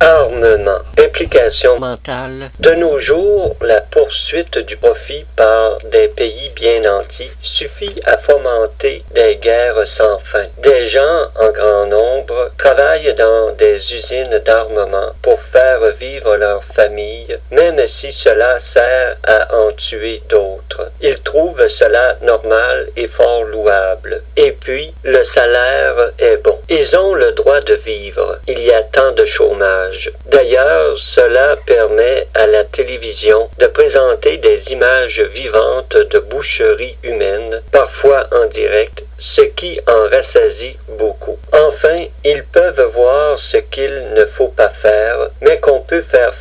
Armement. Implication mentale. De nos jours, la poursuite du profit par des pays bien nantis suffit à fomenter des guerres sans fin. Des gens en grand nombre travaillent dans des usines d'armement pour faire vivre leur famille, même si cela sert à en tuer d'autres. Ils trouvent cela normal et fort louable. Et puis, le salaire est bon. Ils ont le droit de vivre. Il y a tant de chômage. D'ailleurs, cela permet à la télévision de présenter des images vivantes de boucheries humaines, parfois en direct, ce qui en rassasie beaucoup. Enfin, ils peuvent voir ce qu'il ne faut pas faire, mais qu'on peut faire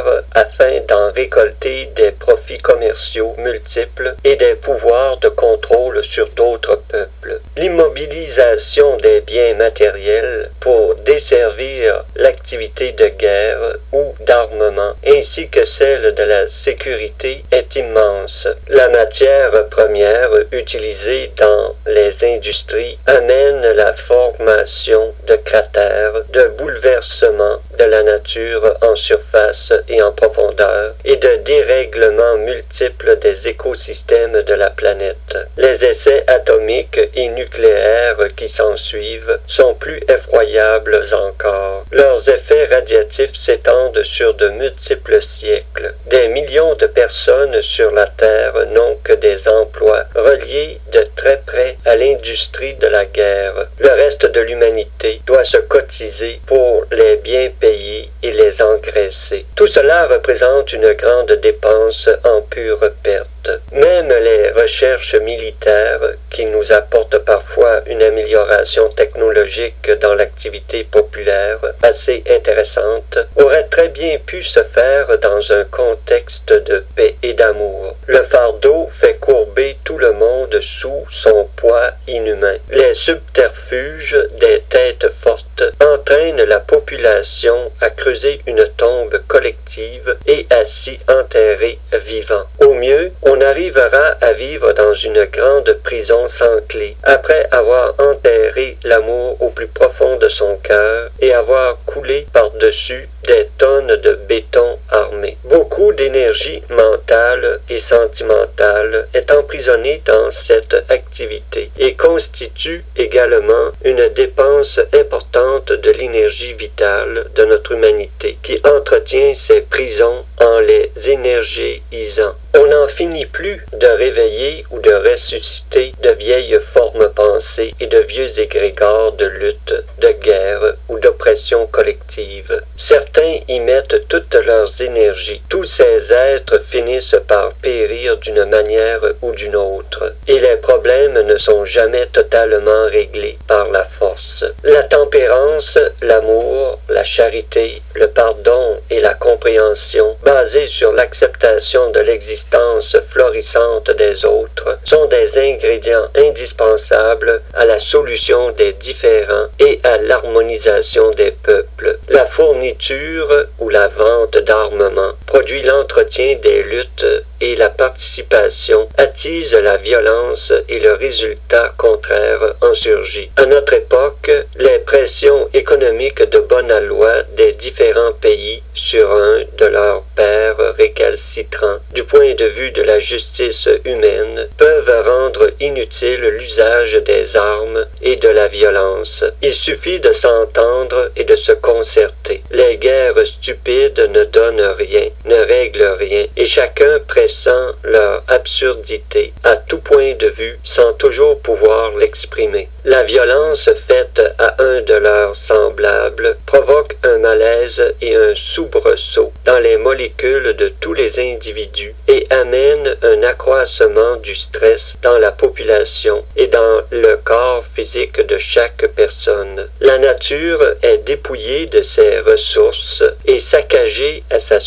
afin d'en récolter des profits commerciaux multiples et des pouvoirs de contrôle sur d'autres peuples. L'immobilisation des biens matériels pour desservir l'activité de guerre ou d'armement, ainsi que celle de la sécurité, est immense. La matière première utilisée dans les industries amène la formation de cratères, de bouleversements de la nature en surface et en profondeur, et de dérèglements multiples des écosystèmes de la planète. Les essais atomiques et nucléaires qui s'ensuivent sont plus effroyables encore. Leurs effets radiatifs s'étendent sur de multiples siècles. Des millions de personnes sur la Terre n'ont que des emplois reliés de très près à l'industrie de la guerre. Le reste de l'humanité doit se cotiser pour les biens payés et les engraisser. Tout cela représente une grande dépense en pure perte. Même les recherches militaires, qui nous apportent parfois une amélioration technologique dans l'activité populaire assez intéressante, auraient très bien pu se faire dans un contexte de paix et d'amour. Le fardeau fait courber tout le monde sous son poids inhumain. Les subterfuges des têtes fortes entraînent la population à creuser une tombe collective et à s'y enterrer vivant. Au mieux, on arrivera à vivre dans une grande prison sans clé, après avoir enterré l'amour au plus profond de son cœur et avoir coulé par-dessus des tonnes de béton armé. Beaucoup d'énergie mentale et sentimentale est emprisonnée dans cette activité et constitue également une dépense importante de l'énergie vitale de notre humanité qui entretient ces prisons en les énergisant. On n'en finit plus de réveiller ou de ressusciter de vieilles formes pensées et de vieux égrégores de lutte, de guerre ou d'oppression collective. Certains y mettent toutes leurs énergies. Tous ces êtres finissent par périr d'une manière ou d'une autre, et les problèmes ne sont jamais totalement réglés par la force. La tempérance, l'amour, la charité, le pardon et la compréhension, basés sur l'acceptation de l'existence florissante des autres, sont des ingrédients indispensables à la solution des différends et à l'harmonisation des peuples. La fourniture ou la vente d'armement produit l'entretien des luttes et la participation attise la violence et le résultat contraire en surgit. À notre époque, les pressions économiques de bonne aloi des différents pays sur un de leurs pairs récalcitrants du point de vue de la justice humaine peuvent rendre inutile l'usage des armes et de la violence. Il suffit de s'entendre et de se concerter. Les guerres stupides ne donnent rien, ne règlent rien, et chacun pressent leur absurdité à tout point de vue sans toujours pouvoir l'exprimer. La violence faite à un de leurs semblables provoque un malaise et un soubresaut dans les molécules de tous les individus et amène un accroissement du stress dans la population et dans le corps physique de chaque personne. La nature est dépouillée de ses ressources et saccagée à sa surface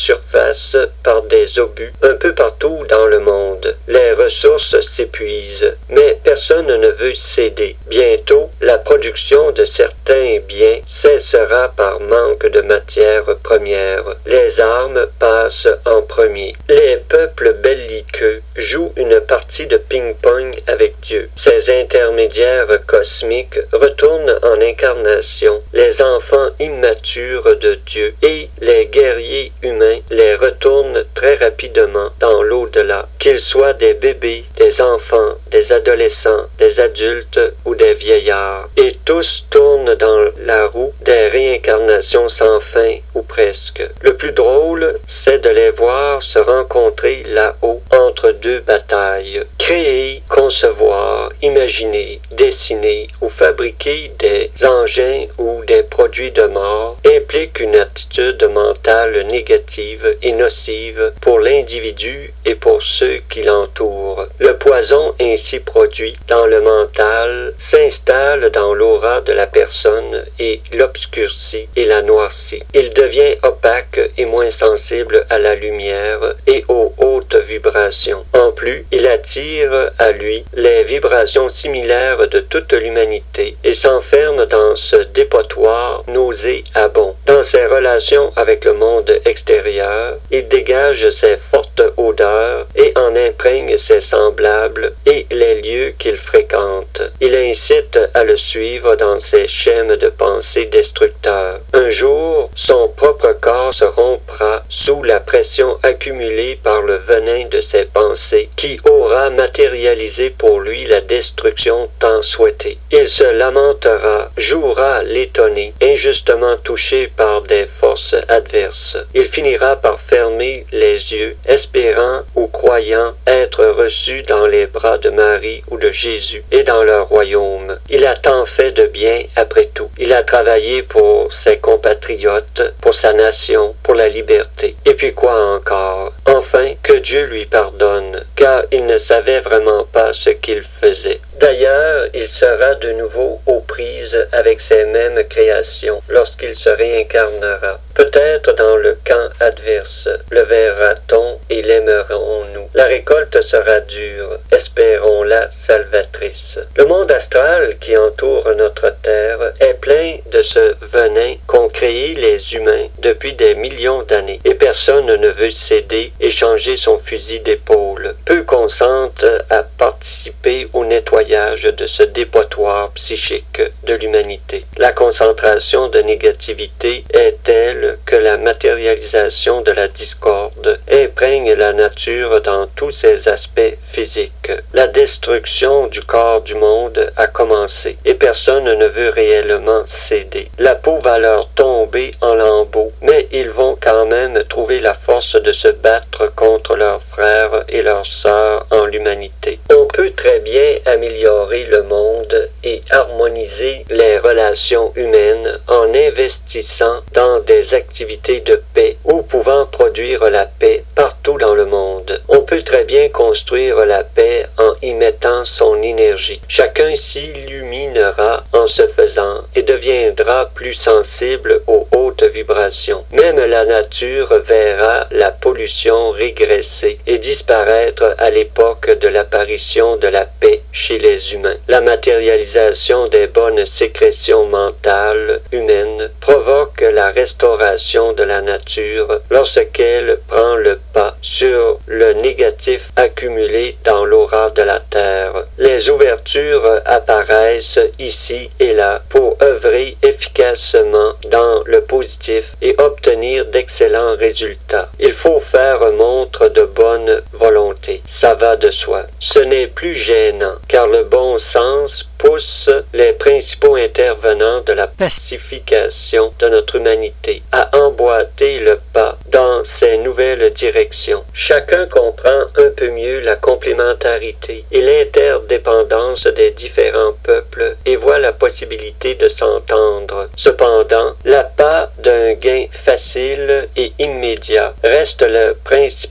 face par des obus un peu partout dans le monde. Les ressources s'épuisent, mais personne ne veut céder. Bientôt, la production de certains biens cessera par manque de matières premières. Les armes passent en premier. Les peuples belliqueux jouent une partie de ping-pong avec Dieu. Ces intermédiaires cosmiques retournent en incarnation. Les enfants immatures de Dieu et les guerriers humains les retournent très rapidement dans l'au-delà, qu'ils soient des bébés, des enfants, des adolescents, des adultes ou des vieillards. Et tous tournent dans la roue des réincarnations sans fin ou presque. Le plus drôle, c'est de les voir se rencontrer là-haut entre deux batailles. Créer, concevoir, imaginer, dessiner ou fabriquer des engins ou des produits de mort implique une attitude mentale négative et nocive pour l'individu et pour ceux qui l'entourent. Le poison ainsi produit dans le mental s'installe dans l'aura de la personne et l'obscurcit et la noircit. Il devient opaque et moins sensible à la lumière et aux hautes vibrations. En plus, il attire à lui les vibrations similaires de toute l'humanité et s'enferme dans ce dépotoir nauséabond. Dans ses relations avec le monde extérieur, il dégage ses fortes odeurs et en imprègne ses semblables et les lieux qu'il fréquente. Il incite à le suivre dans ses schèmes de pensée destructeurs. Un jour, son propre corps se rompra sous la pression accumulée par le venin de ses pensées qui aura matérialisé pour lui la destruction tant souhaitée. Il se lamentera, jouera l'étonné, injustement touché par des forces adverses. Il finira par fermer les yeux, espérant ou croyant être reçu dans les bras de Marie ou de Jésus et dans leur royaume. Il a tant fait de bien après tout. Il a travaillé pour ses compatriotes, pour sa nation, pour la liberté. Et puis quoi encore? Enfin, que Dieu lui pardonne, car il ne savait vraiment pas ce qu'il faisait. D'ailleurs, il sera de nouveau aux prises avec ces mêmes créations lorsqu'il se réincarnera. Peut-être dans le camp adverse, le verra-t-on et l'aimerons-nous. La récolte sera dure, espérons-la salvatrice. Le monde astral qui entoure notre Terre est plein de ce venin qu'ont créé les humains depuis des millions d'années, et personne ne veut céder et changer son fusil d'épaule. Peu consentent à participer au nettoyage de ce dépotoir psychique de l'humanité. La concentration de négativité est telle que la matérialisation de la discorde imprègne la nature dans tous ses aspects physiques. La destruction du corps du monde a commencé et personne ne veut réellement céder. La peau va leur tomber en lambeaux, mais ils vont quand même trouver la force de se battre contre leurs frères et leurs sœurs en l'humanité. On peut très bien améliorer le monde et harmoniser les relations humaines en investissant dans des activités de paix ou pouvant produire la paix partout dans le monde. On peut très bien construire la paix en y mettant son énergie. Chacun s'illuminera en ce faisant et deviendra plus sensible aux hautes vibrations. Même la nature verra la pollution régresser et disparaître à l'époque de l'apparition de la paix chez les humains. La matérialisation des bonnes sécrétions mentales humaines provoque la restauration de la nature lorsqu'elle prend le pas sur le négatif accumulé dans l'aura de la Terre. Les ouvertures apparaissent ici et là pour œuvrer efficacement dans le positif et obtenir d'excellents résultats. Il faut faire montre de bonne volonté. Ça va de soi. Ce n'est plus gênant, car le bon sens pousse les principaux intervenants de la pacification de notre humanité à emboîter le pas dans ces nouvelles directions. Chacun comprend un peu mieux la complémentarité et l'interdépendance des différents peuples et voit la possibilité de s'entendre. Cependant, l'appât d'un gain facile et immédiat reste le principal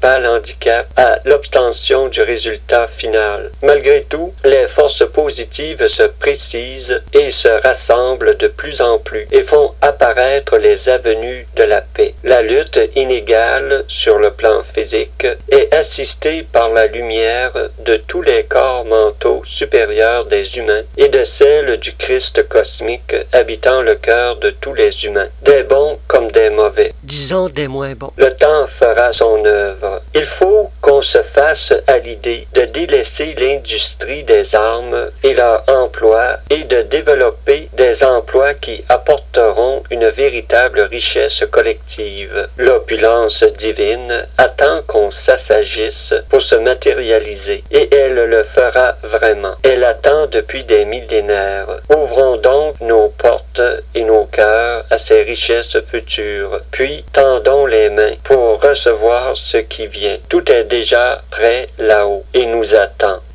principal handicap à l'obtention du résultat final. Malgré tout, les forces positives se précisent et se rassemblent de plus en plus et font apparaître les avenues de la paix. La lutte inégale sur le plan physique est assistée par la lumière de tous les corps mentaux supérieurs des humains et de celle du Christ cosmique habitant le cœur de tous les humains, des bons comme des mauvais. Disons des moins bons. Le temps fera son œuvre. Il faut qu'on se fasse à l'idée de délaisser l'industrie des armes et leur emploi et de développer des emplois qui apporteront une véritable richesse collective. L'opulence divine attend qu'on s'assagisse pour se matérialiser et elle le fera vraiment. Elle attend depuis des millénaires. Ouvrons donc nos portes et nos cœurs à ces richesses futures, puis tendons les mains pour recevoir ce qui vient. Tout est déjà prêt là-haut et nous attend.